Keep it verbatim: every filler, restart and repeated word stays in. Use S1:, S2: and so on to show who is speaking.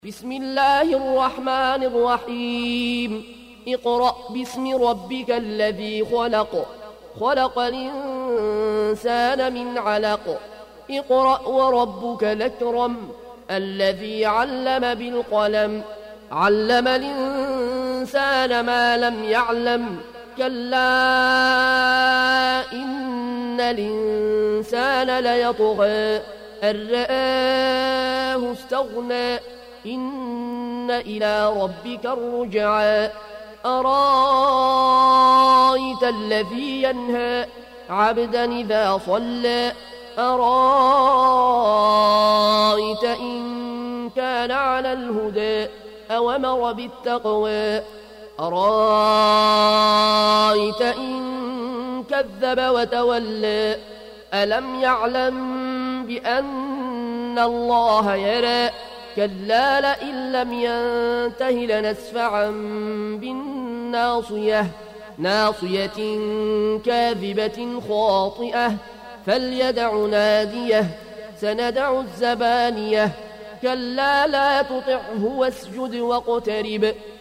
S1: بسم الله الرحمن الرحيم اقرأ باسم ربك الذي خلق خلق الإنسان من علق اقرأ وربك الأكرم الذي علم بالقلم علم الإنسان ما لم يعلم كلا إن الإنسان ليطغى أن رآه استغنى إن إلى ربك الرجعى أرايت الذي ينهى عبدا إذا صلى أرايت إن كان على الهدى أوامر بالتقوى أرايت إن كذب وتولى ألم يعلم بأن الله يرى كلا لئن لم ينته لنسفعا بالناصية ناصية كاذبة خاطئة فليدع ناديه سندع الزبانية كلا لا تطعه واسجد واقترب